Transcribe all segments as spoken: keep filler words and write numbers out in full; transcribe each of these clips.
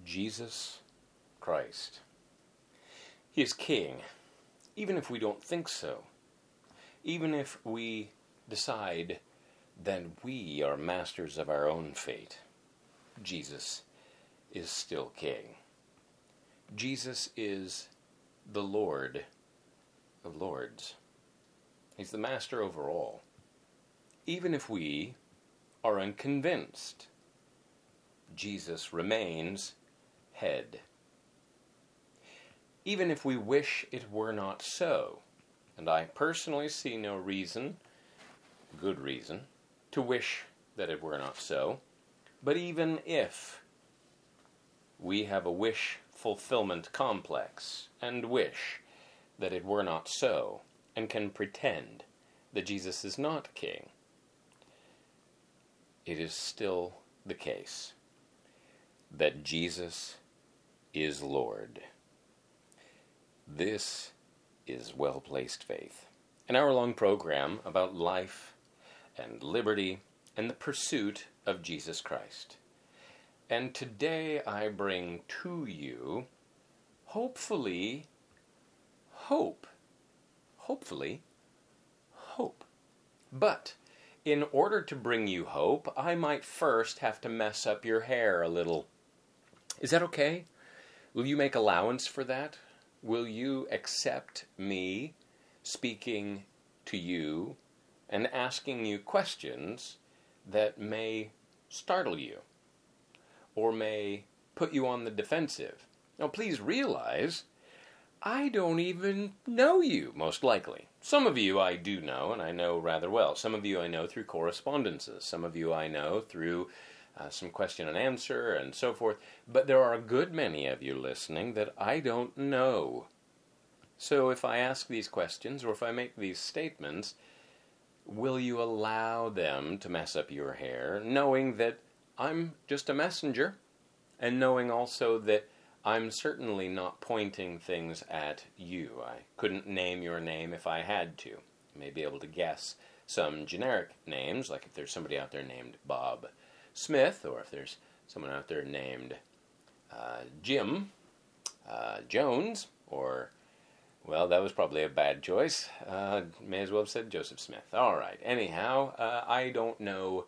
Jesus Christ. He is King, even if we don't think so. Even if we decide that we are masters of our own fate, Jesus is still King. Jesus is the Lord of Lords. He's the master over all. Even if we are unconvinced, Jesus remains head. Even if we wish it were not so, and I personally see no reason, good reason, to wish that it were not so, but even if we have a wish fulfillment complex and wish that it were not so, and can pretend that Jesus is not King, it is still the case that Jesus is Lord. This is Well-Placed Faith, an hour-long program about life and liberty and the pursuit of Jesus Christ. And today I bring to you, hopefully, hope. Hopefully, hope. But in order to bring you hope, I might first have to mess up your hair a little. Is that okay? Will you make allowance for that? Will you accept me speaking to you and asking you questions that may startle you or may put you on the defensive? Now, please realize, I don't even know you, most likely. Some of you I do know, and I know rather well. Some of you I know through correspondences. Some of you I know through uh, some question and answer and so forth. But there are a good many of you listening that I don't know. So if I ask these questions or if I make these statements, will you allow them to mess up your hair, knowing that I'm just a messenger, and knowing also that I'm certainly not pointing things at you. I couldn't name your name if I had to. You may be able to guess some generic names, like if there's somebody out there named Bob Smith, or if there's someone out there named uh, Jim uh, Jones, or, well, that was probably a bad choice. Uh, may as well have said Joseph Smith. All right. Anyhow, uh, I don't know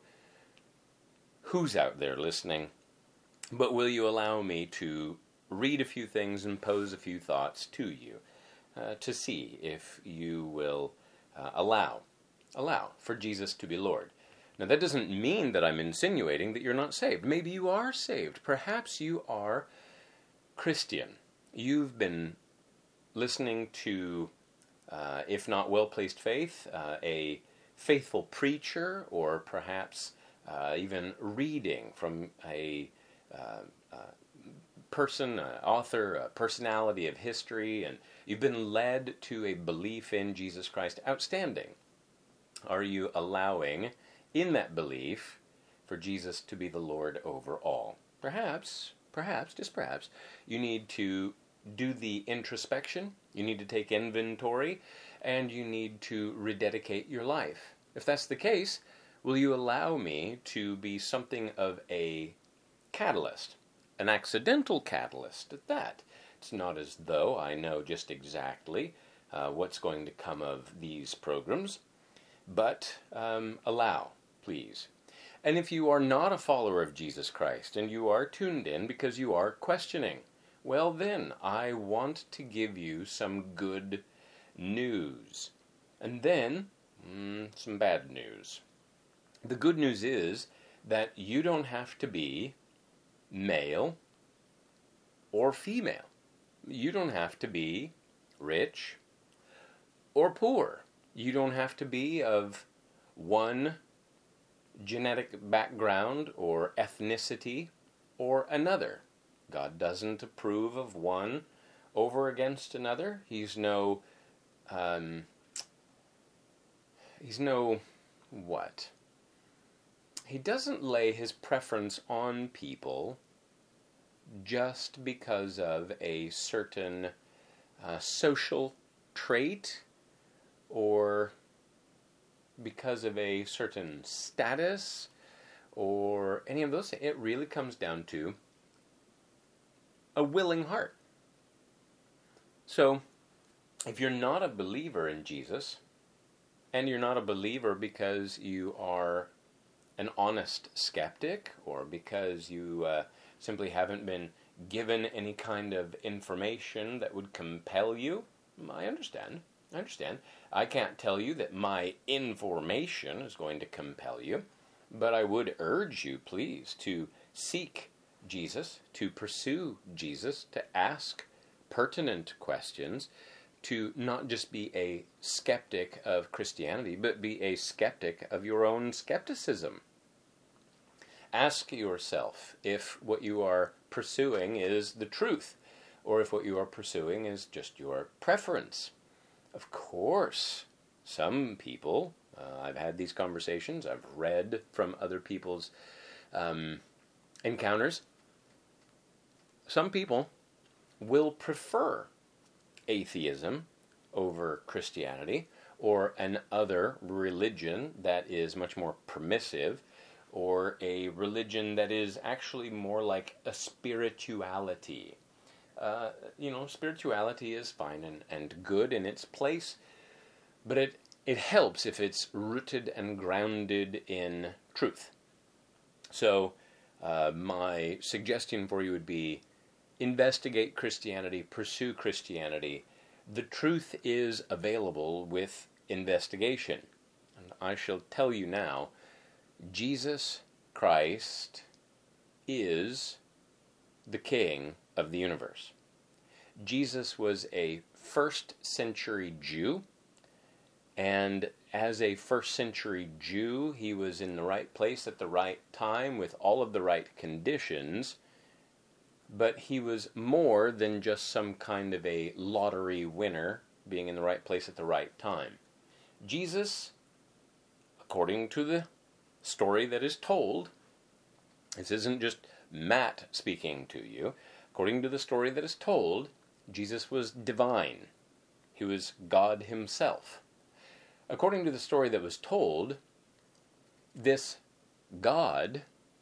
who's out there listening, but will you allow me to read a few things and pose a few thoughts to you uh, to see if you will uh, allow, allow for Jesus to be Lord. Now, that doesn't mean that I'm insinuating that you're not saved. Maybe you are saved. Perhaps you are Christian. You've been listening to, uh, if not Well-Placed Faith, uh, a faithful preacher, or perhaps uh, even reading from a uh, uh, person, uh, author, a personality of history, and you've been led to a belief in Jesus Christ. Outstanding. Are you allowing, in that belief, for Jesus to be the Lord over all? Perhaps, perhaps, just perhaps, you need to do the introspection, you need to take inventory, and you need to rededicate your life. If that's the case, will you allow me to be something of a catalyst? An accidental catalyst at that. It's not as though I know just exactly uh, what's going to come of these programs, but um, allow, please. And if you are not a follower of Jesus Christ, and you are tuned in because you are questioning, well then, I want to give you some good news. And then, mm, some bad news. The good news is that you don't have to be male or female. You don't have to be rich or poor. You don't have to be of one genetic background or ethnicity or another. God doesn't approve of one over against another. He's no, um, he's no, what? He doesn't lay his preference on people just because of a certain uh, social trait or because of a certain status or any of those things. It really comes down to a willing heart. So, if you're not a believer in Jesus, and you're not a believer because you are an honest skeptic, or because you uh, simply haven't been given any kind of information that would compel you, I understand. I understand. I can't tell you that my information is going to compel you, but I would urge you, please, to seek Jesus, to pursue Jesus, to ask pertinent questions, to not just be a skeptic of Christianity, but be a skeptic of your own skepticism. Ask yourself if what you are pursuing is the truth, or if what you are pursuing is just your preference. Of course, some people, uh, I've had these conversations, I've read from other people's um, encounters, some people will prefer atheism over Christianity, or an other religion that is much more permissive, or a religion that is actually more like a spirituality. Uh, you know, spirituality is fine and, and good in its place, but it, it helps if it's rooted and grounded in truth. So, uh, my suggestion for you would be, investigate Christianity, pursue Christianity. The truth is available with investigation. And I shall tell you now, Jesus Christ is the King of the universe. Jesus was a first century Jew, and as a first century Jew, he was in the right place at the right time with all of the right conditions, but he was more than just some kind of a lottery winner being in the right place at the right time. Jesus, according to the story that is told, this isn't just Matt speaking to you, according to the story that is told, Jesus was divine. He was God himself. According to the story that was told, this God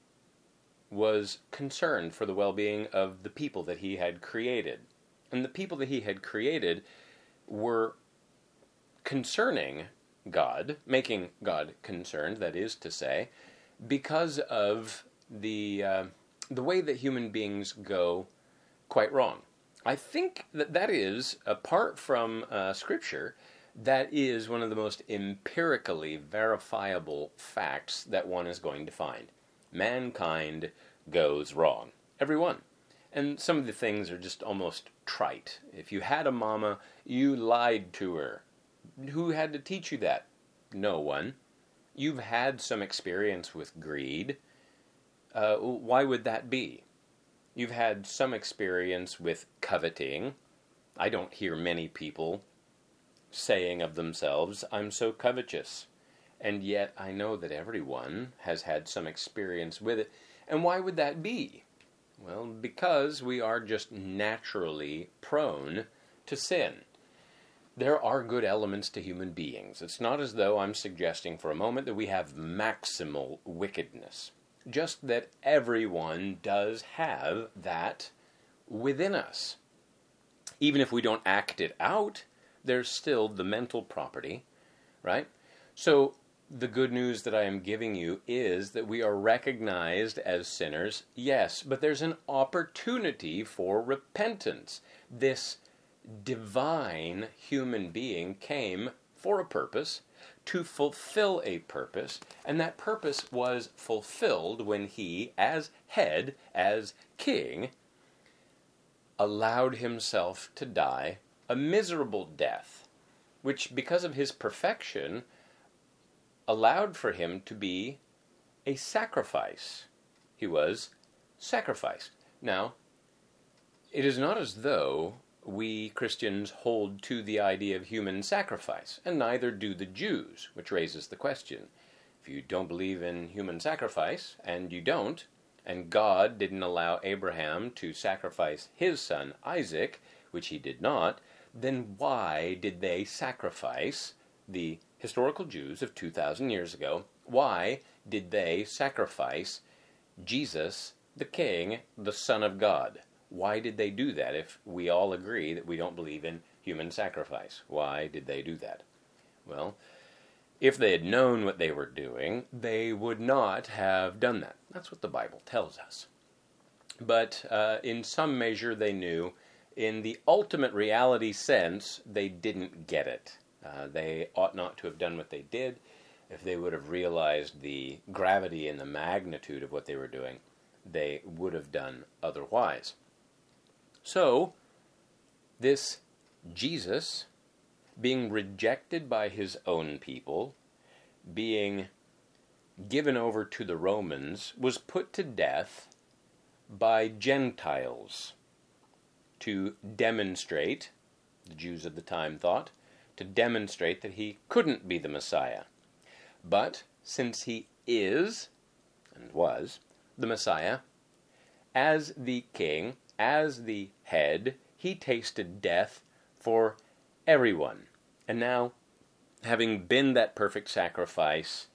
was concerned for the well-being of the people that he had created. And the people that he had created were concerning God, making God concerned, that is to say, because of the uh, the way that human beings go quite wrong. I think that that is, apart from uh, Scripture, that is one of the most empirically verifiable facts that one is going to find. Mankind goes wrong. Everyone. And some of the things are just almost trite. If you had a mama, you lied to her. Who had to teach you that? No one. You've had some experience with greed. Uh, why would that be? You've had some experience with coveting. I don't hear many people saying of themselves, I'm so covetous. And yet I know that everyone has had some experience with it. And why would that be? Well, because we are just naturally prone to sin. There are good elements to human beings. It's not as though I'm suggesting for a moment that we have maximal wickedness. Just that everyone does have that within us. Even if we don't act it out, there's still the mental property, right? So the good news that I am giving you is that we are recognized as sinners, yes, but there's an opportunity for repentance. This divine human being came for a purpose, to fulfill a purpose, and that purpose was fulfilled when he, as head, as king, allowed himself to die a miserable death, which, because of his perfection, allowed for him to be a sacrifice. He was sacrificed. Now, it is not as though we Christians hold to the idea of human sacrifice, and neither do the Jews, which raises the question. If you don't believe in human sacrifice, and you don't, and God didn't allow Abraham to sacrifice his son Isaac, which he did not, then why did they sacrifice the historical Jews of two thousand years ago? Why did they sacrifice Jesus, the King, the Son of God? Why did they do that if we all agree that we don't believe in human sacrifice? Why did they do that? Well, if they had known what they were doing, they would not have done that. That's what the Bible tells us. But uh, in some measure they knew. In the ultimate reality sense, they didn't get it. Uh, they ought not to have done what they did. If they would have realized the gravity and the magnitude of what they were doing, they would have done otherwise. So, this Jesus, being rejected by his own people, being given over to the Romans, was put to death by Gentiles to demonstrate, the Jews of the time thought, to demonstrate that he couldn't be the Messiah. But since he is, and was, the Messiah, as the king, as the head, he tasted death for everyone. And now, having been that perfect sacrifice,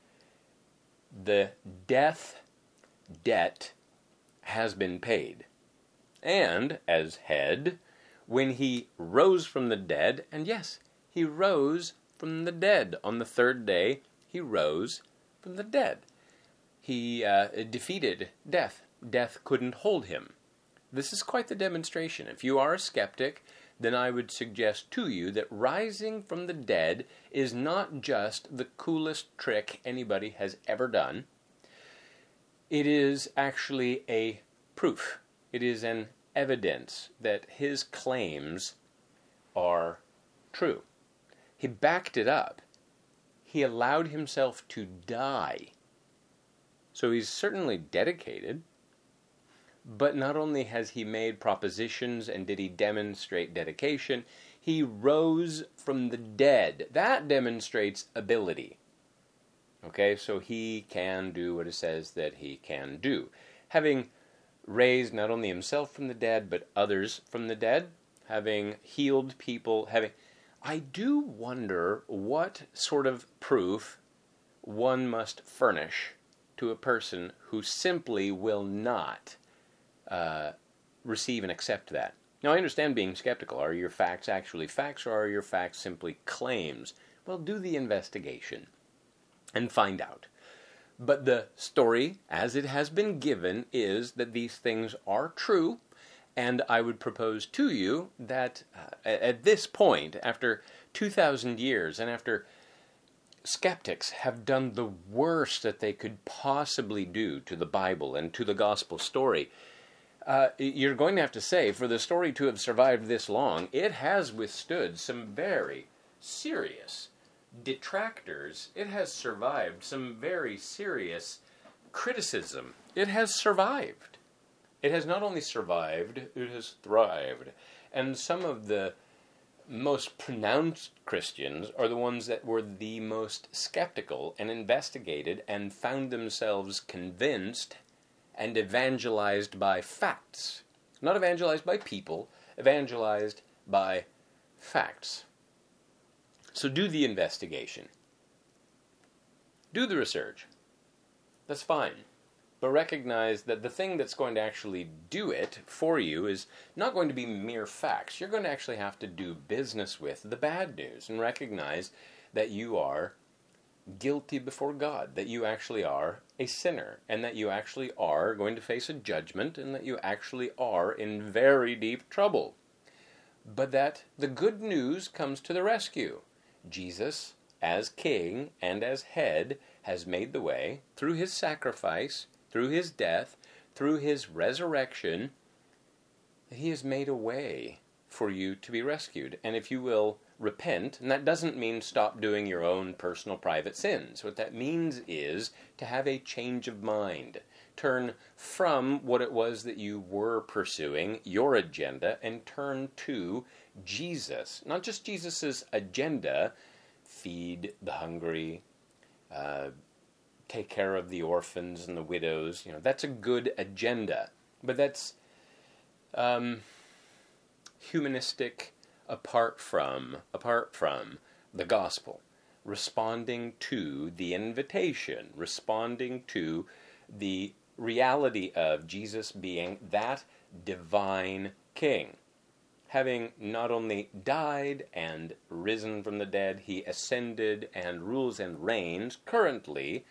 the death debt has been paid. And, as head, when he rose from the dead, and yes, he rose from the dead on the third day, he rose from the dead. He uh, defeated death. Death couldn't hold him. This is quite the demonstration. If you are a skeptic, then I would suggest to you that rising from the dead is not just the coolest trick anybody has ever done. It is actually a proof. It is an evidence that his claims are true. He backed it up. He allowed himself to die. So he's certainly dedicated. But not only has he made propositions and did he demonstrate dedication, he rose from the dead. That demonstrates ability. Okay, so he can do what it says that he can do. Having raised not only himself from the dead, but others from the dead, having healed people, having... I do wonder what sort of proof one must furnish to a person who simply will not uh, receive and accept that. Now, I understand being skeptical. Are your facts actually facts, or are your facts simply claims? Well, do the investigation and find out. But the story, as it has been given, is that these things are true. And I would propose to you that uh, at this point, after two thousand years, and after skeptics have done the worst that they could possibly do to the Bible and to the gospel story, uh, you're going to have to say, for the story to have survived this long, it has withstood some very serious detractors. It has survived some very serious criticism. It has survived. It has not only survived, it has thrived. And some of the most pronounced Christians are the ones that were the most skeptical and investigated and found themselves convinced and evangelized by facts. Not evangelized by people, evangelized by facts. So do the investigation. Do the research. That's fine. But recognize that the thing that's going to actually do it for you is not going to be mere facts. You're going to actually have to do business with the bad news and recognize that you are guilty before God, that you actually are a sinner, and that you actually are going to face a judgment, and that you actually are in very deep trouble. But that the good news comes to the rescue. Jesus, as King and as head, has made the way through his sacrifice, through his death, through his resurrection, that he has made a way for you to be rescued. And if you will repent, and that doesn't mean stop doing your own personal private sins. What that means is to have a change of mind. Turn from what it was that you were pursuing, your agenda, and turn to Jesus. Not just Jesus' agenda, feed the hungry, uh, take care of the orphans and the widows. You know, that's a good agenda. But that's um, humanistic apart from, apart from the gospel. Responding to the invitation, responding to the reality of Jesus being that divine king. Having not only died and risen from the dead, he ascended and rules and reigns currently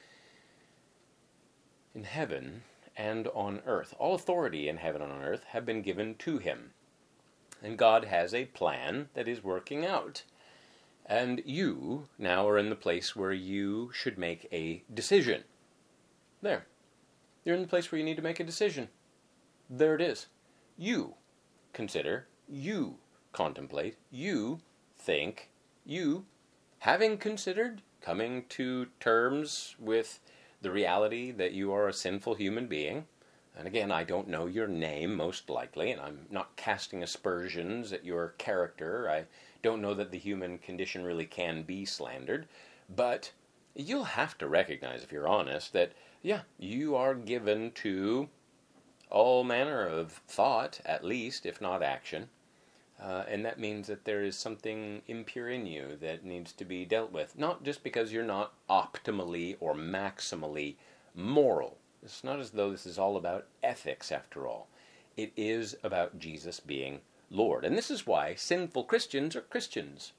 in heaven and on earth. All authority in heaven and on earth have been given to him. And God has a plan that is working out. And you now are in the place where you should make a decision. There. You're in the place where you need to make a decision. There it is. You consider, you contemplate, you think, you, having considered, coming to terms with the reality that you are a sinful human being. And again, I don't know your name, most likely, and I'm not casting aspersions at your character. I don't know that the human condition really can be slandered. But you'll have to recognize, if you're honest, that, yeah, you are given to all manner of thought, at least, if not action. Uh, and that means that there is something impure in you that needs to be dealt with. Not just because you're not optimally or maximally moral. It's not as though this is all about ethics, after all. It is about Jesus being Lord. And this is why sinful Christians are Christians,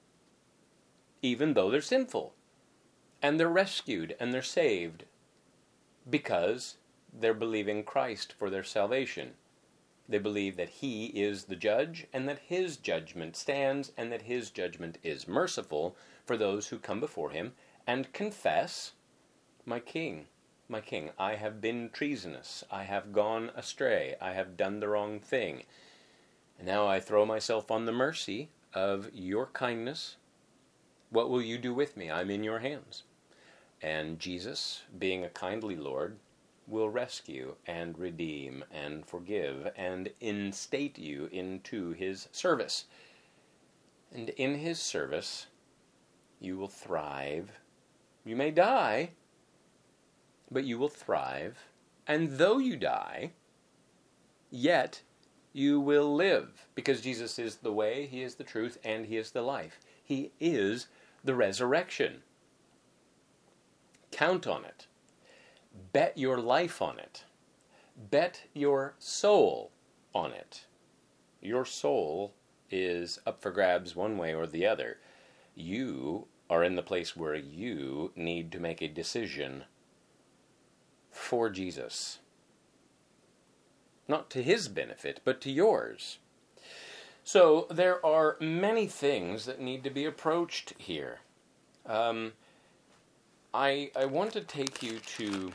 even though they're sinful. And they're rescued and they're saved because they're believing Christ for their salvation. They believe that he is the judge and that his judgment stands and that his judgment is merciful for those who come before him and confess, my king, my king, I have been treasonous, I have gone astray, I have done the wrong thing. And now I throw myself on the mercy of your kindness. What will you do with me? I'm in your hands. And Jesus, being a kindly Lord, will rescue and redeem and forgive and instate you into his service. And in his service, you will thrive. You may die, but you will thrive. And though you die, yet you will live. Because Jesus is the way, he is the truth, and he is the life. He is the resurrection. Count on it. Bet your life on it. Bet your soul on it. Your soul is up for grabs one way or the other. You are in the place where you need to make a decision for Jesus. Not to his benefit, but to yours. So there are many things that need to be approached here. Um, I, I want to take you to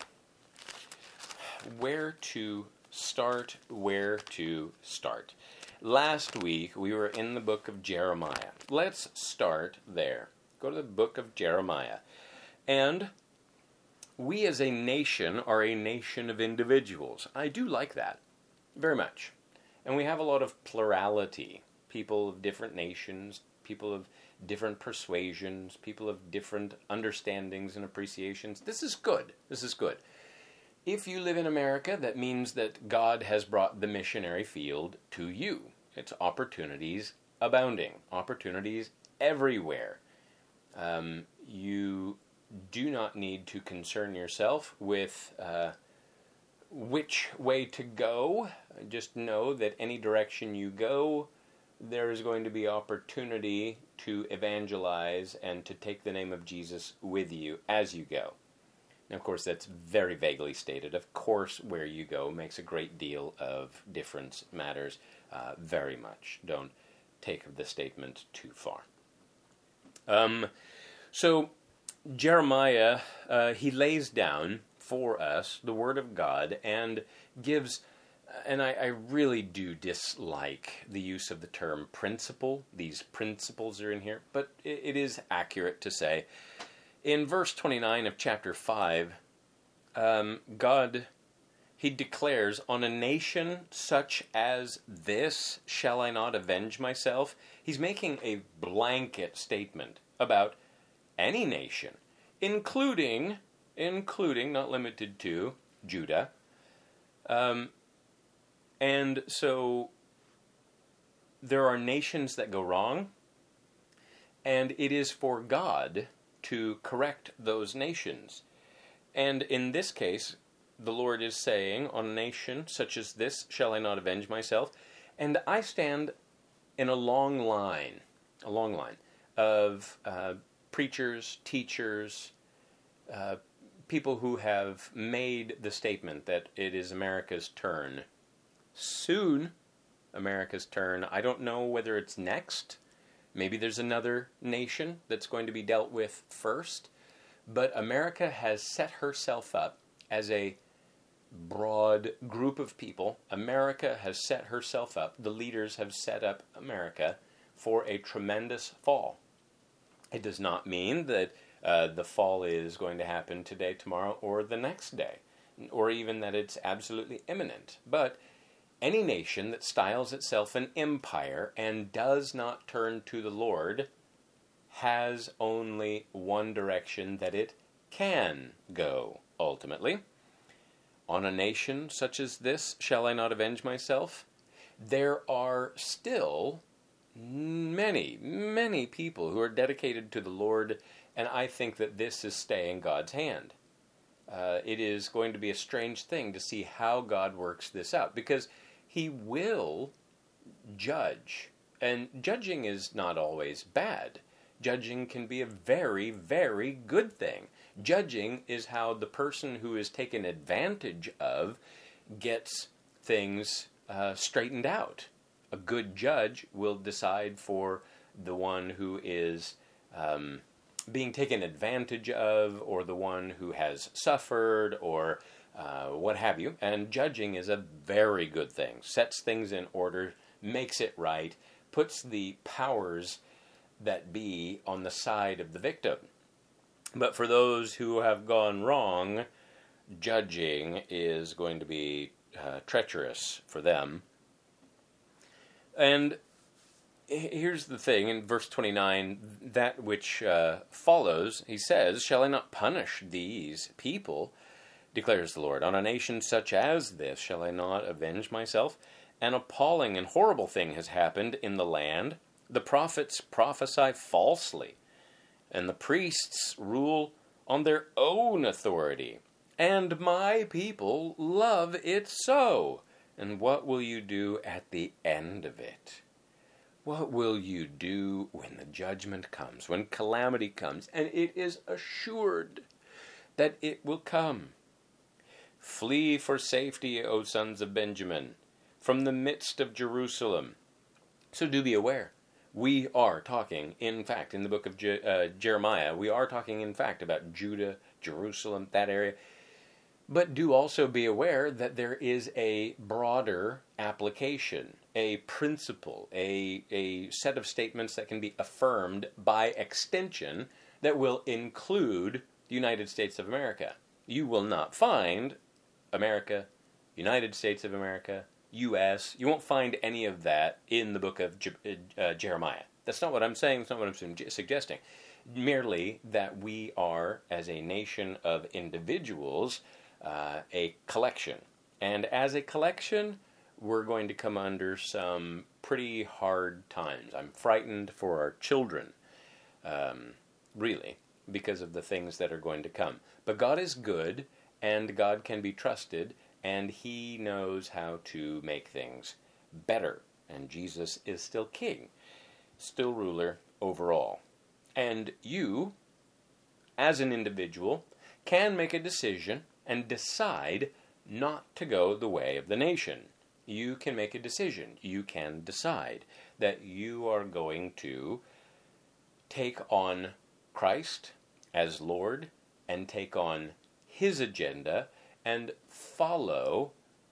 where to start, where to start. Last week, we were in the book of Jeremiah. Let's start there. Go to the book of Jeremiah. And we as a nation are a nation of individuals. I do like that very much. And we have a lot of plurality. People of different nations, people of different persuasions, people of different understandings and appreciations. This is good. This is good. If you live in America, that means that God has brought the missionary field to you. It's opportunities abounding. Opportunities everywhere. Um, you do not need to concern yourself with uh, which way to go. Just know that any direction you go, there is going to be opportunity to evangelize and to take the name of Jesus with you as you go. Now, of course, that's very vaguely stated. Of course, where you go makes a great deal of difference, matters uh, very much. Don't take the statement too far. Um, so, Jeremiah, uh, he lays down for us the Word of God and gives, and I, I really do dislike the use of the term principle. These principles are in here, but it, it is accurate to say. In verse twenty-nine of chapter five, um, God, he declares, on a nation such as this, shall I not avenge myself? He's making a blanket statement about any nation, including, including, not limited to, Judah. Um, and so there are nations that go wrong, and it is for God to correct those nations. And in this case, the Lord is saying, on a nation such as this shall I not avenge myself. And I stand in a long line, a long line of uh, preachers, teachers, uh, people who have made the statement that it is America's turn. Soon, America's turn. I don't know whether it's next. Maybe there's another nation that's going to be dealt with first. But America has set herself up as a broad group of people. America has set herself up, the leaders have set up America for a tremendous fall. It does not mean that uh, the fall is going to happen today, tomorrow, or the next day, or even that it's absolutely imminent. But any nation that styles itself an empire and does not turn to the Lord has only one direction that it can go, ultimately. On a nation such as this, shall I not avenge myself? There are still many, many people who are dedicated to the Lord, and I think that this is staying God's hand. Uh, it is going to be a strange thing to see how God works this out, because He will judge. And judging is not always bad. Judging can be a very, very good thing. Judging is how the person who is taken advantage of gets things uh, straightened out. A good judge will decide for the one who is um, being taken advantage of, or the one who has suffered, or uh, what have you. And judging is a very good thing. Sets things in order, makes it right, puts the powers that be on the side of the victim. But for those who have gone wrong, judging is going to be uh, treacherous for them. And here's the thing, in verse twenty-nine, that which uh, follows, he says, shall I not punish these people, declares the Lord. On a nation such as this shall I not avenge myself? An appalling and horrible thing has happened in the land. The prophets prophesy falsely, and the priests rule on their own authority. And my people love it so. And what will you do at the end of it? What will you do when the judgment comes, when calamity comes? And it is assured that it will come. Flee for safety, O sons of Benjamin, from the midst of Jerusalem. So do be aware. We are talking, in fact, in the book of Je- uh, Jeremiah, we are talking, in fact, about Judah, Jerusalem, that area. But do also be aware that there is a broader application, a principle, a, a set of statements that can be affirmed by extension that will include the United States of America. You will not find America, United States of America, U S You won't find any of that in the book of Je- uh, Jeremiah. That's not what I'm saying. That's not what I'm su- suggesting. Merely that we are, as a nation of individuals, uh, a collection. And as a collection, we're going to come under some pretty hard times. I'm frightened for our children, um, really, because of the things that are going to come. But God is good, and God can be trusted, and He knows how to make things better. And Jesus is still king, still ruler over all. And you, as an individual, can make a decision and decide not to go the way of the nation. You can make a decision. You can decide that you are going to take on Christ as Lord and take on His agenda and follow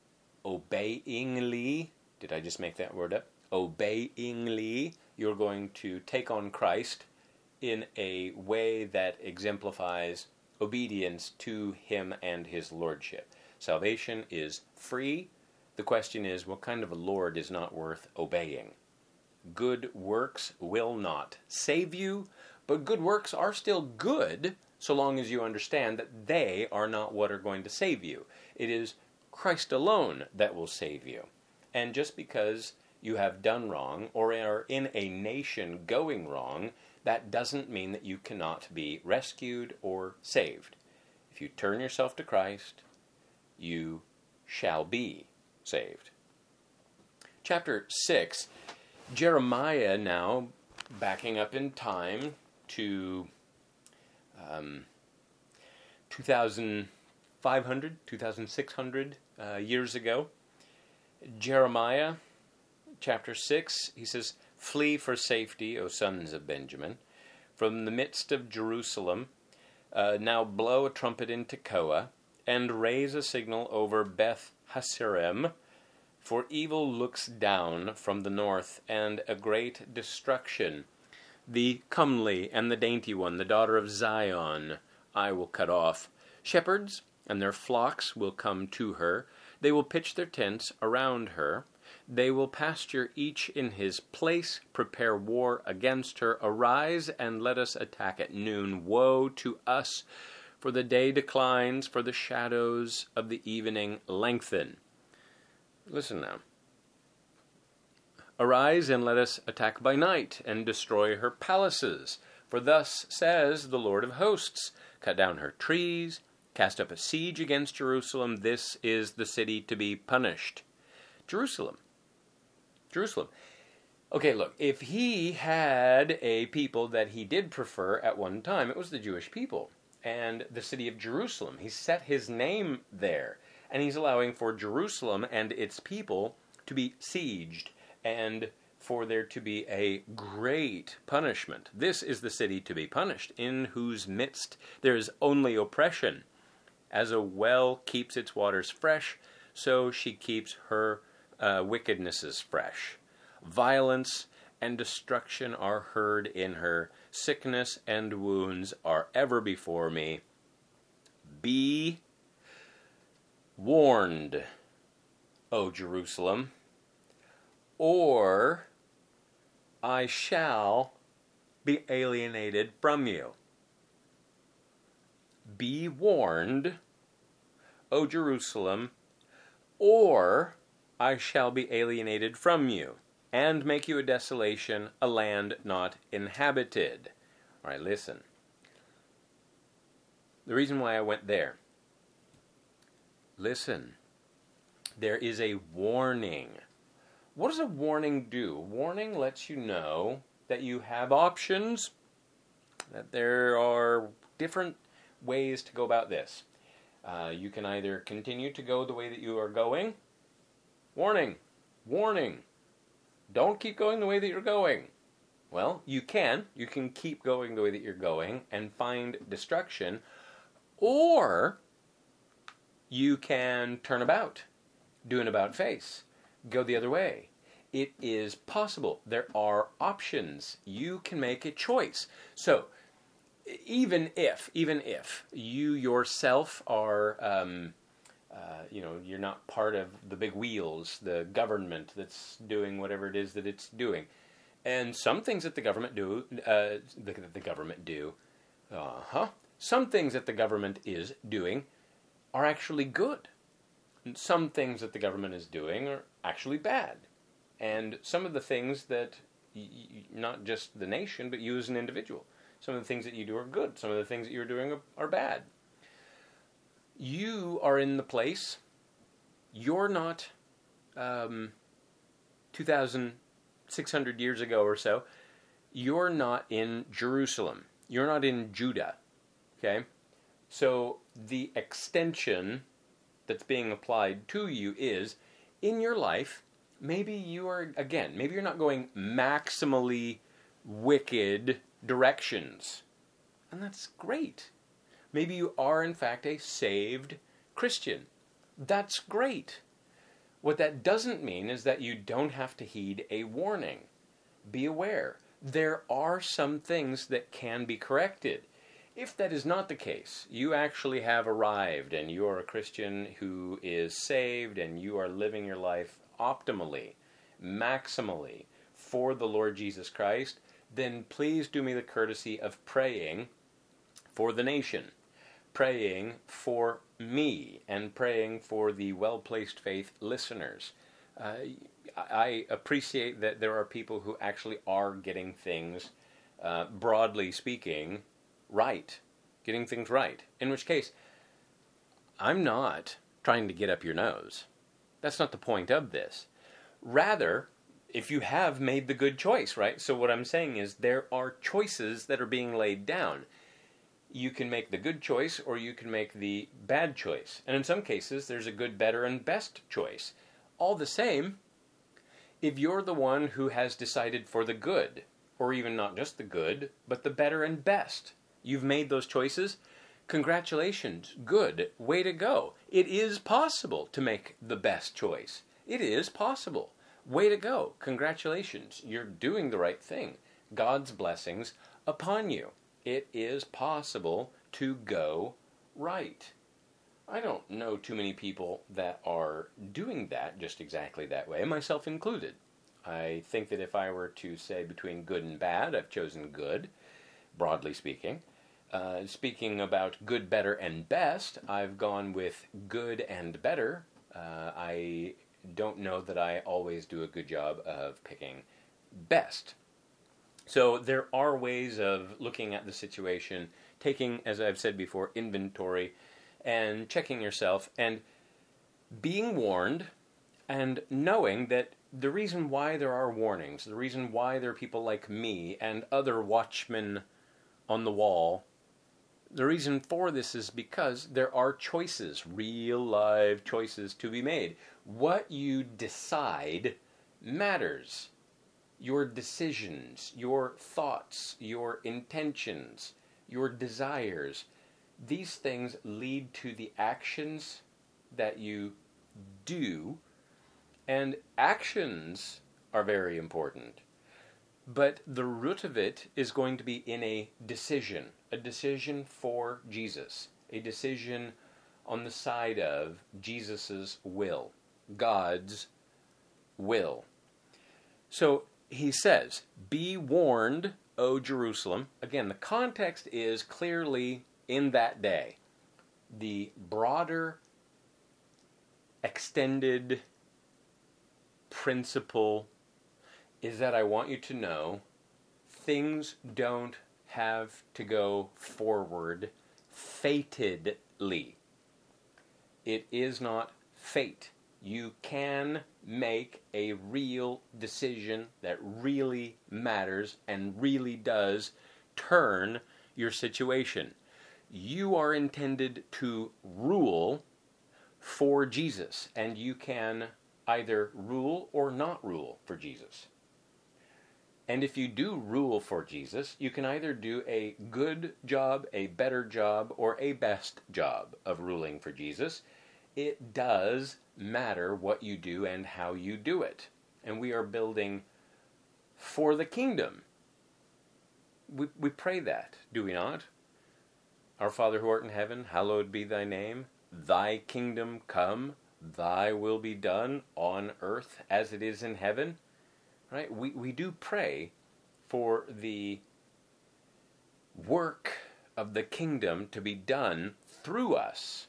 obeyingly. Did I just make that word up? Obeyingly. You're going to take on Christ in a way that exemplifies obedience to Him and His Lordship. Salvation is free. The question is, what kind of a Lord is not worth obeying? Good works will not save you, but good works are still good so long as you understand that they are not what are going to save you. It is Christ alone that will save you. And just because you have done wrong or are in a nation going wrong, that doesn't mean that you cannot be rescued or saved. If you turn yourself to Christ, you shall be saved. Chapter six, Jeremiah now, backing up in time to um, two thousand five hundred, two thousand six hundred uh, years ago. Jeremiah, chapter six, he says, "Flee for safety, O sons of Benjamin, from the midst of Jerusalem. Uh, now blow a trumpet in Tekoa, and raise a signal over Beth Haserem, for evil looks down from the north, and a great destruction. The comely and the dainty one, the daughter of Zion, I will cut off. Shepherds and their flocks will come to her. They will pitch their tents around her. They will pasture each in his place, prepare war against her. Arise and let us attack at noon. Woe to us, for the day declines, for the shadows of the evening lengthen." Listen now. "Arise and let us attack by night and destroy her palaces. For thus says the Lord of hosts, cut down her trees, cast up a siege against Jerusalem. This is the city to be punished." Jerusalem. Jerusalem. Okay, look, if he had a people that he did prefer at one time, it was the Jewish people and the city of Jerusalem. He set his name there, and he's allowing for Jerusalem and its people to be sieged and for there to be a great punishment. This is the city to be punished, in whose midst there is only oppression. As a well keeps its waters fresh, so she keeps her uh, wickednesses fresh. Violence and destruction are heard in her. Sickness and wounds are ever before me. Be warned, O Jerusalem, or I shall be alienated from you. Be warned, O Jerusalem, or I shall be alienated from you, and make you a desolation, a land not inhabited. All right, listen. The reason why I went there. Listen. There is a warning. What does a warning do? Warning lets you know that you have options, that there are different ways to go about this. Uh, you can either continue to go the way that you are going. Warning. Warning. Don't keep going the way that you're going. Well, you can. You can keep going the way that you're going and find destruction. Or you can turn about, do an about face, go the other way. It is possible. There are options. You can make a choice. So, even if, even if you yourself are, um, uh, you know, you're not part of the big wheels, the government that's doing whatever it is that it's doing, and some things that the government do, uh, the, the government do, uh-huh, some things that the government is doing are actually good. And some things that the government is doing are actually bad. And some of the things that, y- y- not just the nation, but you as an individual, some of the things that you do are good. Some of the things that you're doing are, are bad. You are in the place. You're not um, two thousand six hundred years ago or so. You're not in Jerusalem. You're not in Judah. Okay? So the extension that's being applied to you is, in your life, maybe you are, again, maybe you're not going maximally wicked directions. And that's great. Maybe you are, in fact, a saved Christian. That's great. What that doesn't mean is that you don't have to heed a warning. Be aware. There are some things that can be corrected. If that is not the case, you actually have arrived and you are a Christian who is saved and you are living your life optimally, maximally for the Lord Jesus Christ, then please do me the courtesy of praying for the nation, praying for me, and praying for the well-placed faith listeners. Uh, I appreciate that there are people who actually are getting things, uh, broadly speaking, right, getting things right. In which case, I'm not trying to get up your nose. That's not the point of this. Rather, if you have made the good choice, right? So what I'm saying is there are choices that are being laid down. You can make the good choice or you can make the bad choice. And in some cases, there's a good, better, and best choice. All the same, if you're the one who has decided for the good, or even not just the good, but the better and best, you've made those choices, congratulations, good, way to go. It is possible to make the best choice. It is possible. Way to go. Congratulations. You're doing the right thing. God's blessings upon you. It is possible to go right. I don't know too many people that are doing that just exactly that way, myself included. I think that if I were to say between good and bad, I've chosen good, broadly speaking. Uh, speaking about good, better, and best, I've gone with good and better. Uh, I don't know that I always do a good job of picking best. So there are ways of looking at the situation, taking, as I've said before, inventory, and checking yourself, and being warned, and knowing that the reason why there are warnings, the reason why there are people like me and other watchmen on the wall, the reason for this is because there are choices, real live choices to be made. What you decide matters. Your decisions, your thoughts, your intentions, your desires, these things lead to the actions that you do, and actions are very important. But the root of it is going to be in a decision, a decision for Jesus, a decision on the side of Jesus's will, God's will. So he says, "Be warned, O Jerusalem." Again, the context is clearly in that day. The broader, extended principle is that I want you to know things don't have to go forward fatedly. It is not fate. You can make a real decision that really matters and really does turn your situation. You are intended to rule for Jesus, and you can either rule or not rule for Jesus. And if you do rule for Jesus, you can either do a good job, a better job, or a best job of ruling for Jesus. It does matter what you do and how you do it. And we are building for the kingdom. We, we pray that, do we not? Our Father who art in heaven, hallowed be thy name. Thy kingdom come, thy will be done on earth as it is in heaven. Right? We, we do pray for the work of the kingdom to be done through us.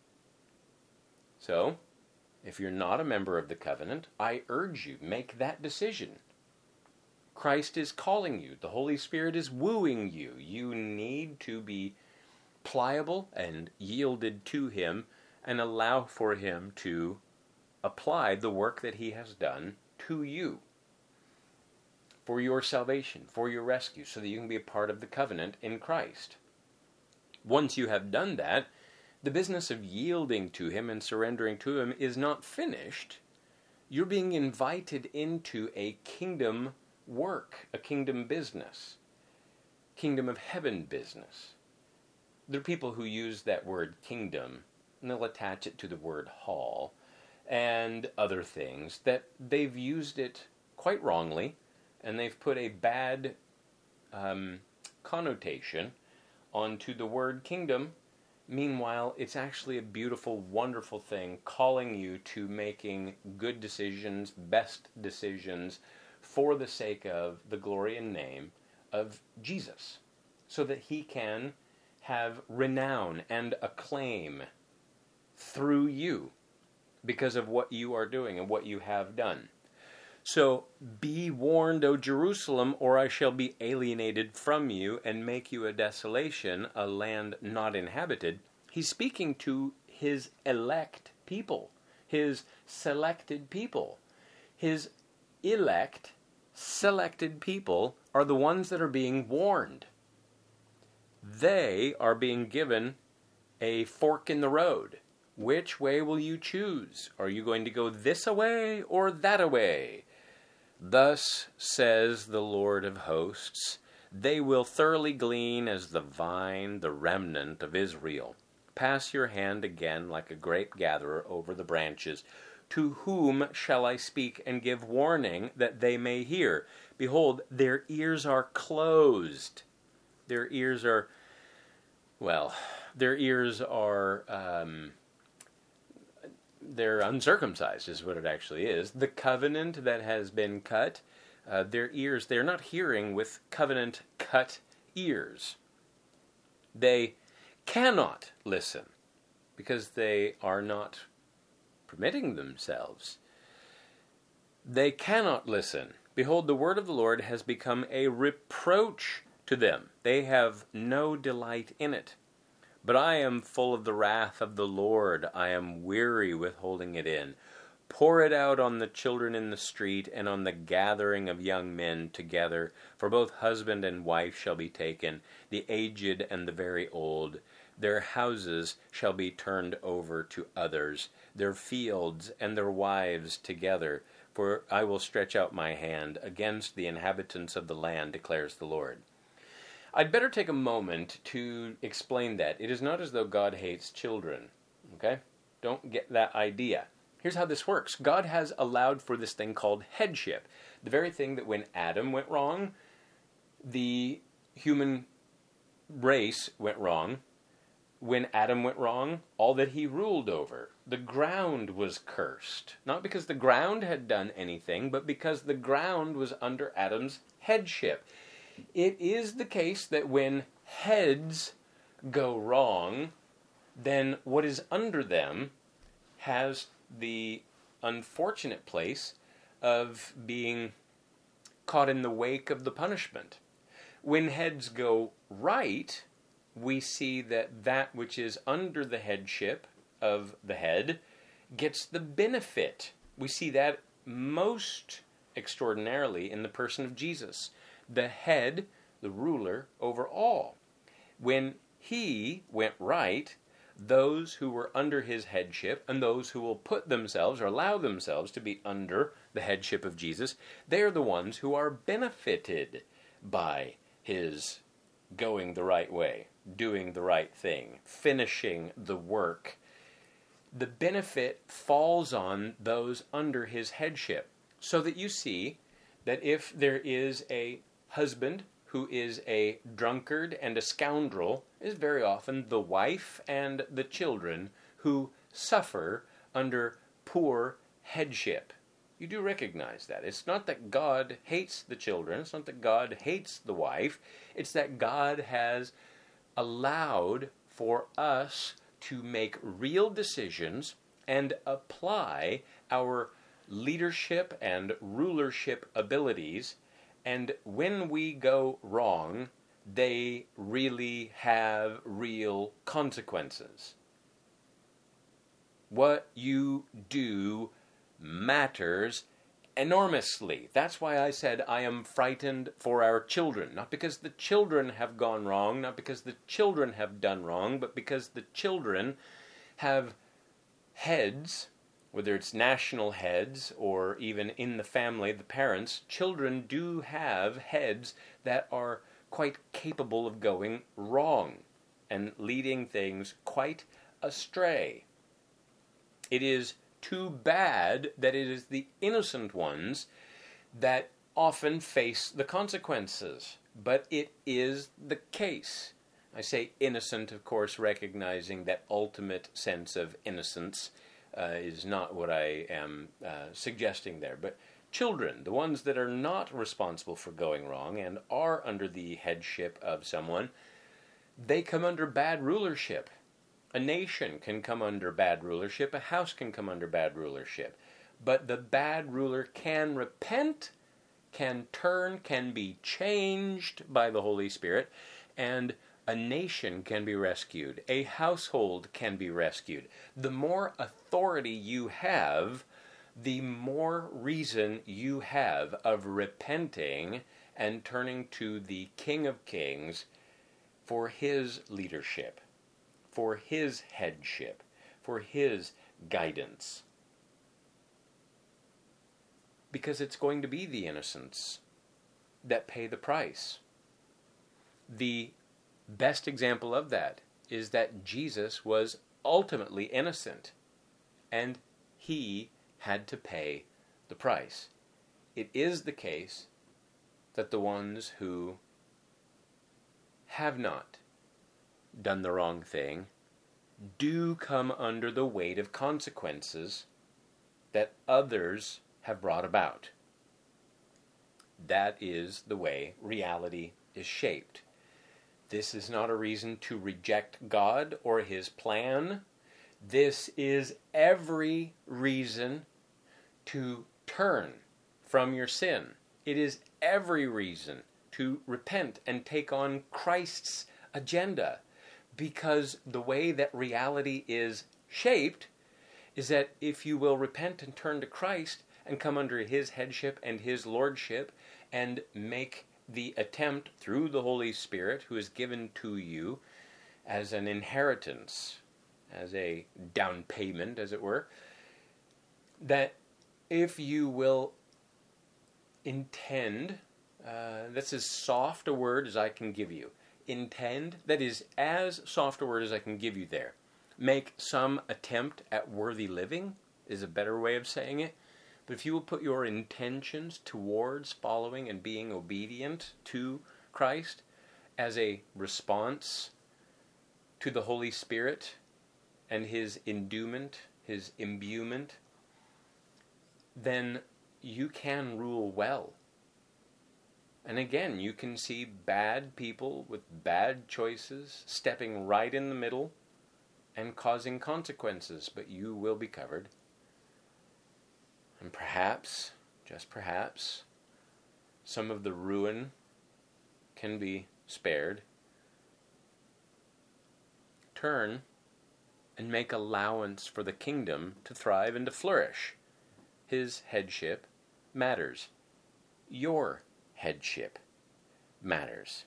So, if you're not a member of the covenant, I urge you, make that decision. Christ is calling you. The Holy Spirit is wooing you. You need to be pliable and yielded to Him and allow for Him to apply the work that He has done to you for your salvation, for your rescue, so that you can be a part of the covenant in Christ. Once you have done that, the business of yielding to Him and surrendering to Him is not finished. You're being invited into a kingdom work, a kingdom business, kingdom of heaven business. There are people who use that word kingdom, and they'll attach it to the word hall and other things, that they've used it quite wrongly, and they've put a bad um, connotation onto the word kingdom. Meanwhile, it's actually a beautiful, wonderful thing, calling you to making good decisions, best decisions, for the sake of the glory and name of Jesus, so that He can have renown and acclaim through you because of what you are doing and what you have done. So, be warned, O Jerusalem, or I shall be alienated from you and make you a desolation, a land not inhabited. He's speaking to His elect people, his selected people. His elect, selected people are the ones that are being warned. They are being given a fork in the road. Which way will you choose? Are you going to go this away or that away? Thus says the Lord of hosts, they will thoroughly glean as the vine, the remnant of Israel. Pass your hand again like a grape gatherer over the branches. To whom shall I speak and give warning that they may hear? Behold, their ears are closed. Their ears are, well, their ears are, um, they're uncircumcised is what it actually is. The covenant that has been cut, uh, their ears, they're not hearing with covenant cut ears. They cannot listen because they are not permitting themselves. They cannot listen. Behold, the word of the Lord has become a reproach to them. They have no delight in it. But I am full of the wrath of the Lord. I am weary with holding it in. Pour it out on the children in the street and on the gathering of young men together, for both husband and wife shall be taken, the aged and the very old. Their houses shall be turned over to others, their fields and their wives together, for I will stretch out my hand against the inhabitants of the land, declares the Lord. I'd better take a moment to explain that. It is not as though God hates children, okay? Don't get that idea. Here's how this works. God has allowed for this thing called headship. The very thing that when Adam went wrong, the human race went wrong. When Adam went wrong, all that he ruled over, the ground was cursed. Not because the ground had done anything, but because the ground was under Adam's headship. It is the case that when heads go wrong, then what is under them has the unfortunate place of being caught in the wake of the punishment. When heads go right, we see that that which is under the headship of the head gets the benefit. We see that most extraordinarily in the person of Jesus, the head, the ruler over all. When he went right, those who were under his headship and those who will put themselves or allow themselves to be under the headship of Jesus, they are the ones who are benefited by his going the right way, doing the right thing, finishing the work. The benefit falls on those under his headship, so that you see that if there is a husband who is a drunkard and a scoundrel, it is very often the wife and the children who suffer under poor headship. You do recognize that. It's not that God hates the children. It's not that God hates the wife. It's that God has allowed for us to make real decisions and apply our leadership and rulership abilities. And when we go wrong, they really have real consequences. What you do matters enormously. That's why I said I am frightened for our children. Not because the children have gone wrong, not because the children have done wrong, but because the children have heads, whether it's national heads or even in the family, the parents, children do have heads that are quite capable of going wrong and leading things quite astray. It is too bad that it is the innocent ones that often face the consequences, but it is the case. I say innocent, of course, recognizing that ultimate sense of innocence uh, is not what I am uh, suggesting there, but children, the ones that are not responsible for going wrong and are under the headship of someone, they come under bad rulership. A nation can come under bad rulership, a house can come under bad rulership, but the bad ruler can repent, can turn, can be changed by the Holy Spirit, and A nation can be rescued. A household can be rescued. The more authority you have, the more reason you have of repenting and turning to the King of Kings for his leadership, for his headship, for his guidance. Because it's going to be the innocents that pay the price. The best example of that is that Jesus was ultimately innocent, and he had to pay the price. It is the case that the ones who have not done the wrong thing do come under the weight of consequences that others have brought about. That is the way reality is shaped. This is not a reason to reject God or his plan. This is every reason to turn from your sin. It is every reason to repent and take on Christ's agenda. Because the way that reality is shaped is that if you will repent and turn to Christ and come under his headship and his lordship and make the attempt through the Holy Spirit, who is given to you as an inheritance, as a down payment, as it were, that if you will intend, uh, that's as soft a word as I can give you, intend, that is as soft a word as I can give you there, make some attempt at worthy living is a better way of saying it. But if you will put your intentions towards following and being obedient to Christ as a response to the Holy Spirit and his endowment, his imbuement, then you can rule well. And again, you can see bad people with bad choices stepping right in the middle and causing consequences, but you will be covered. And perhaps, just perhaps, some of the ruin can be spared. Turn and make allowance for the kingdom to thrive and to flourish. His headship matters. Your headship matters.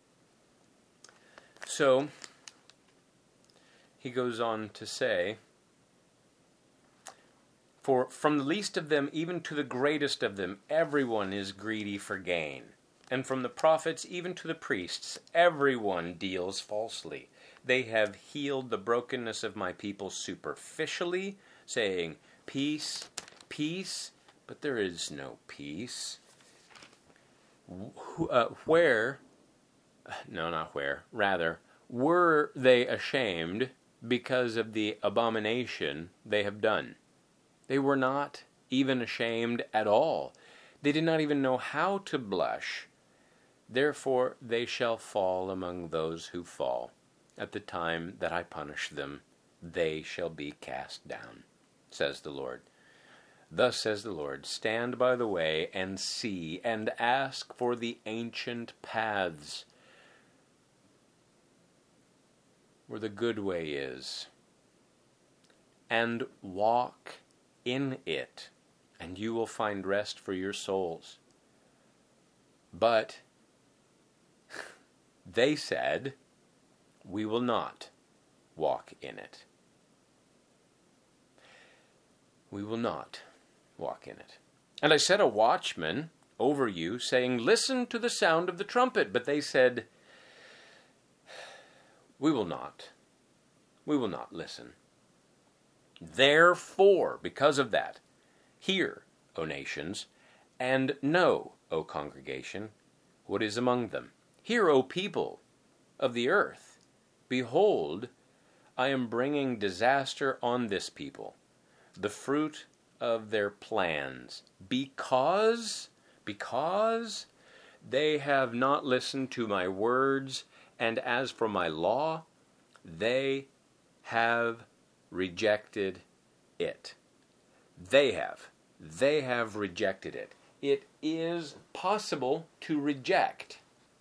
So, he goes on to say, for from the least of them even to the greatest of them, everyone is greedy for gain. And from the prophets even to the priests, everyone deals falsely. They have healed the brokenness of my people superficially, saying, peace, peace, but there is no peace. Uh, where, no, not where, rather, were they ashamed because of the abomination they have done? They were not even ashamed at all. They did not even know how to blush. Therefore they shall fall among those who fall. At the time that I punish them, they shall be cast down, says the Lord. Thus says the Lord, stand by the way and see, and ask for the ancient paths, where the good way is, and walk in it, and you will find rest for your souls. But they said, we will not walk in it. We will not walk in it. And I set a watchman over you, saying, listen to the sound of the trumpet. But they said, we will not. We will not listen. Therefore, because of that, hear, O nations, and know, O congregation, what is among them. Hear, O people of the earth. Behold, I am bringing disaster on this people, the fruit of their plans, because, because they have not listened to my words, and as for my law, they have rejected it. They have. They have rejected it. It is possible to reject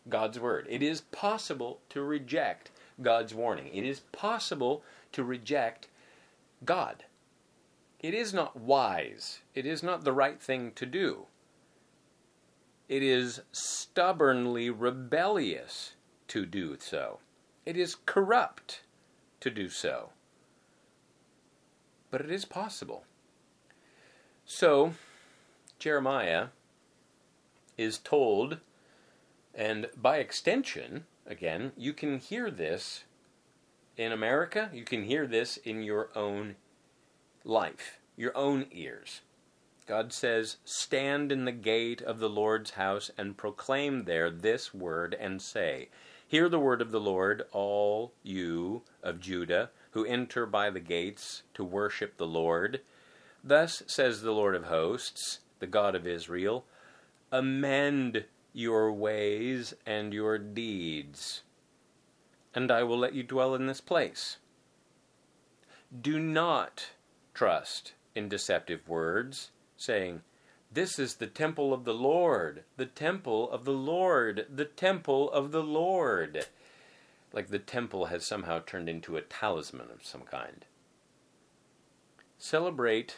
God's word. It is possible to reject God's warning. It is possible to reject God. It is not wise. It is not the right thing to do. It is stubbornly rebellious to do so. It is corrupt to do so. But it is possible. So, Jeremiah is told, and by extension, again, you can hear this in America, you can hear this in your own life, your own ears. God says, "Stand in the gate of the Lord's house and proclaim there this word and say, Hear the word of the Lord, all you of Judah who enter by the gates to worship the Lord. Thus says the Lord of hosts, the God of Israel, amend your ways and your deeds, and I will let you dwell in this place. Do not trust in deceptive words, saying, This is the temple of the Lord, the temple of the Lord, the temple of the Lord. Like the temple has somehow turned into a talisman of some kind. Celebrate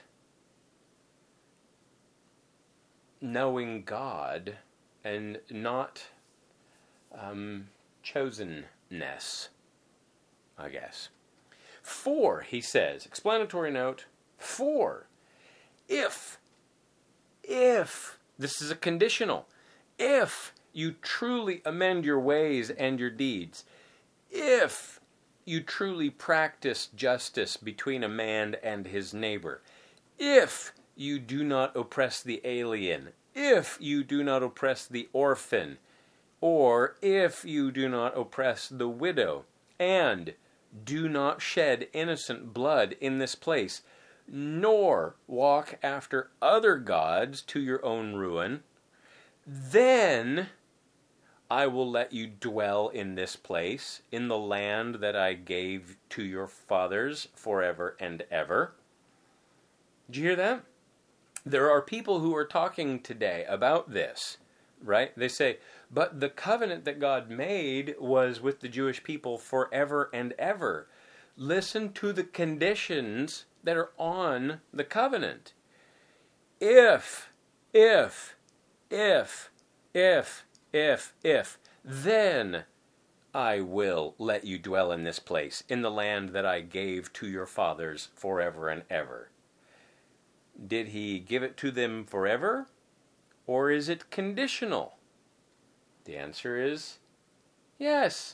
knowing God and not um, chosenness, I guess. For, he says, explanatory note, for, if, if, this is a conditional, if you truly amend your ways and your deeds, if you truly practice justice between a man and his neighbor, if you do not oppress the alien, if you do not oppress the orphan, or if you do not oppress the widow, and do not shed innocent blood in this place, nor walk after other gods to your own ruin, then I will let you dwell in this place, in the land that I gave to your fathers forever and ever. Did you hear that? There are people who are talking today about this, right? They say, but the covenant that God made was with the Jewish people forever and ever. Listen to the conditions that are on the covenant. If, if, if, if, if, if, then I will let you dwell in this place, in the land that I gave to your fathers forever and ever. Did he give it to them forever, or is it conditional? The answer is yes.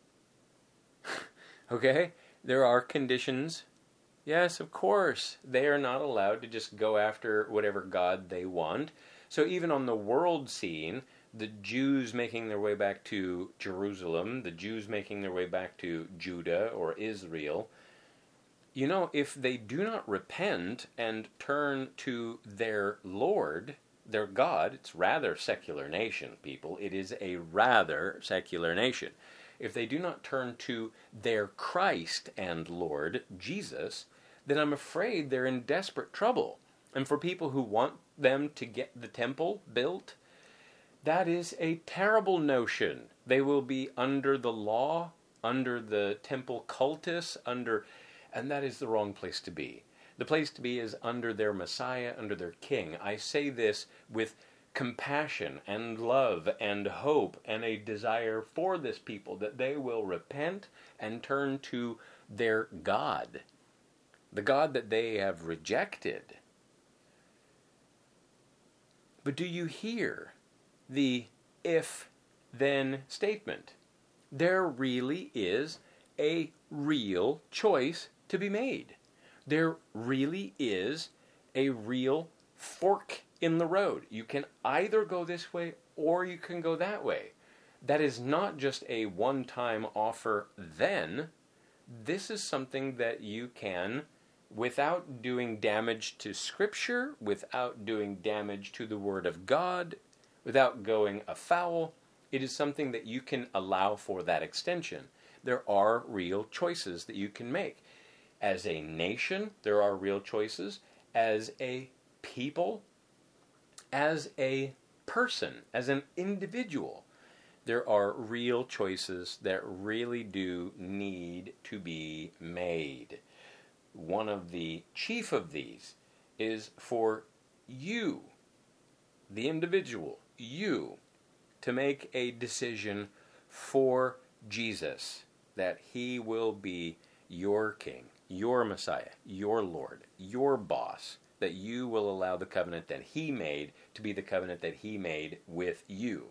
Okay, there are conditions. Yes, of course. They are not allowed to just go after whatever god they want. So even on the world scene, the Jews making their way back to Jerusalem, the Jews making their way back to Judah or Israel, you know, if they do not repent and turn to their Lord, their God, it's rather secular nation, people. It is a rather secular nation. If they do not turn to their Christ and Lord, Jesus, then I'm afraid they're in desperate trouble. And for people who want them to get the temple built, that is a terrible notion. They will be under the law, under the temple cultus, under... and that is the wrong place to be. The place to be is under their Messiah, under their King. I say this with compassion and love and hope and a desire for this people, that they will repent and turn to their God, the God that they have rejected. But do you hear the if-then statement? There really is a real choice to be made. There really is a real fork in the road. You can either go this way or you can go that way. That is not just a one-time offer then. This is something that you can, without doing damage to Scripture, without doing damage to the Word of God, without going afoul, it is something that you can allow for that extension. There are real choices that you can make. As a nation, there are real choices. As a people, as a person, as an individual, There are real choices that really do need to be made. One of the chief of these is for you, the individual, you, to make a decision for Jesus, that he will be your king, your Messiah, your Lord, your boss, that you will allow the covenant that he made to be the covenant that he made with you.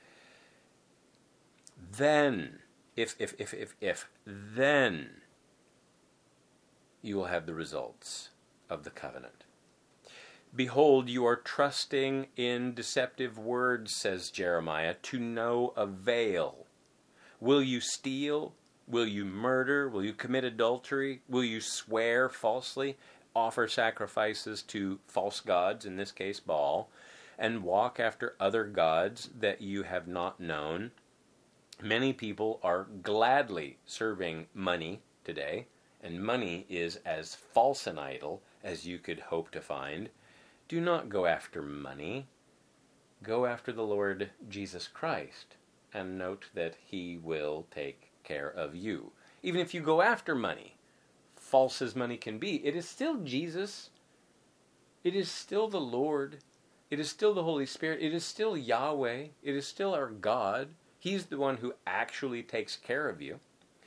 Then, if, if, if, if, if, then you will have the results of the covenant. Behold, you are trusting in deceptive words, says Jeremiah, to no avail. Will you steal? Will you murder? Will you commit adultery? Will you swear falsely, offer sacrifices to false gods, in this case Baal, and walk after other gods that you have not known? Many people are gladly serving money today, and money is as false an idol as you could hope to find. Do not go after money. Go after the Lord Jesus Christ, and note that he will take care of you. Even if you go after money, false as money can be, it is still Jesus. It is still the Lord. It is still the Holy Spirit. It is still Yahweh. It is still our God. He's the one who actually takes care of you.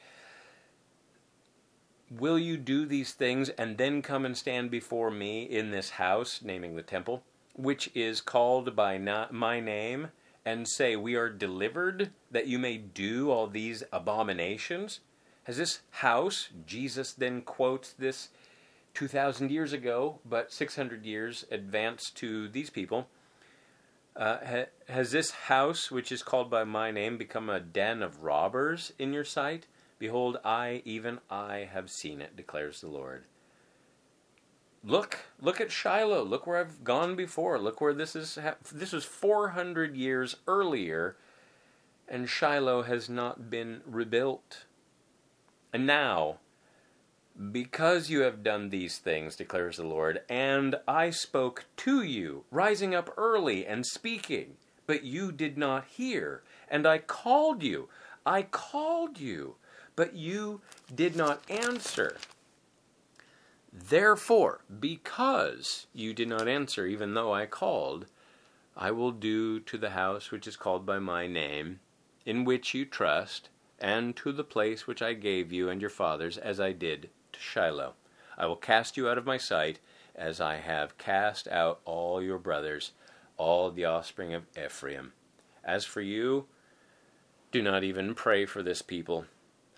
Will you do these things and then come and stand before me in this house, naming the temple, which is called by my name, and say, we are delivered that you may do all these abominations? Has this house, Jesus then quotes this two thousand years ago, but six hundred years advanced to these people, uh, ha, has this house, which is called by my name, become a den of robbers in your sight? Behold, I, even I, have seen it, declares the Lord. Look, look at Shiloh. Look where I've gone before. Look where this is. Ha- this was four hundred years earlier, and Shiloh has not been rebuilt. And now, because you have done these things, declares the Lord, and I spoke to you, rising up early and speaking, but you did not hear, and I called you. I called you, but you did not answer. Therefore, because you did not answer, even though I called, I will do to the house which is called by my name, in which you trust, and to the place which I gave you and your fathers, as I did to Shiloh. I will cast you out of my sight, as I have cast out all your brothers, all the offspring of Ephraim. As for you, do not even pray for this people.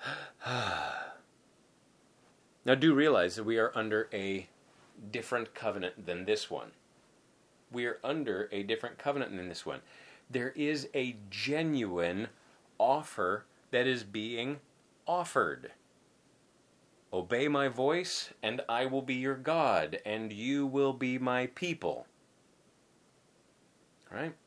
Now do realize that we are under a different covenant than this one. We are under a different covenant than this one. There is a genuine offer that is being offered. Obey my voice, and I will be your God, and you will be my people. All right?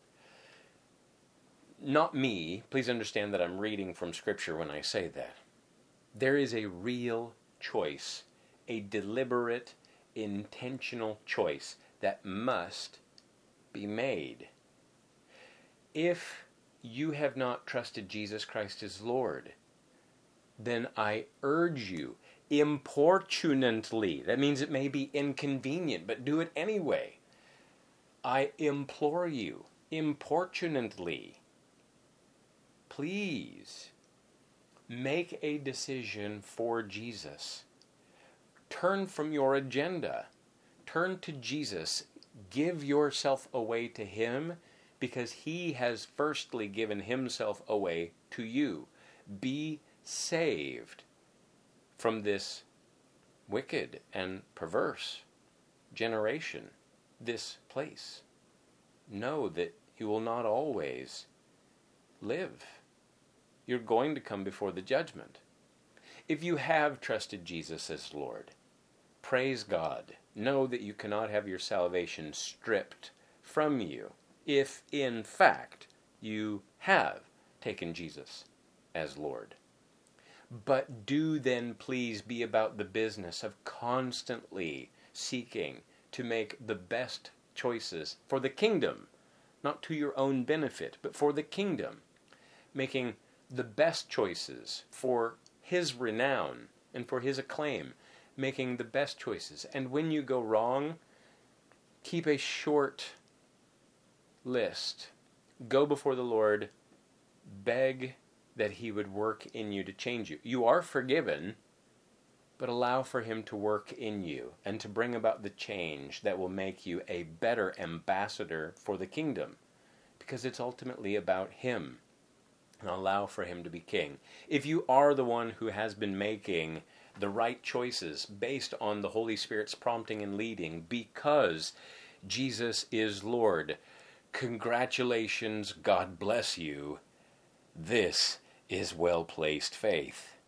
Not me. Please understand that I'm reading from Scripture when I say that. There is a real choice, a deliberate, intentional choice that must be made. If you have not trusted Jesus Christ as Lord, then I urge you, importunately, that means it may be inconvenient, but do it anyway. I implore you, importunately, please make a decision for Jesus. Turn from your agenda. Turn to Jesus. Give yourself away to him, because he has firstly given himself away to you. Be saved from this wicked and perverse generation, this place. Know that you will not always live. You're going to come before the judgment. If you have trusted Jesus as Lord, praise God. Know that you cannot have your salvation stripped from you if, in fact, you have taken Jesus as Lord. But do then please be about the business of constantly seeking to make the best choices for the kingdom, not to your own benefit, but for the kingdom. making the best choices for his renown and for his acclaim, making the best choices. And when you go wrong, keep a short list. Go before the Lord, beg that he would work in you to change you. You are forgiven, but allow for him to work in you and to bring about the change that will make you a better ambassador for the kingdom, because it's ultimately about him. And allow for him to be king. If you are the one who has been making the right choices based on the Holy Spirit's prompting and leading because Jesus is Lord, congratulations, God bless you. This is well-placed faith.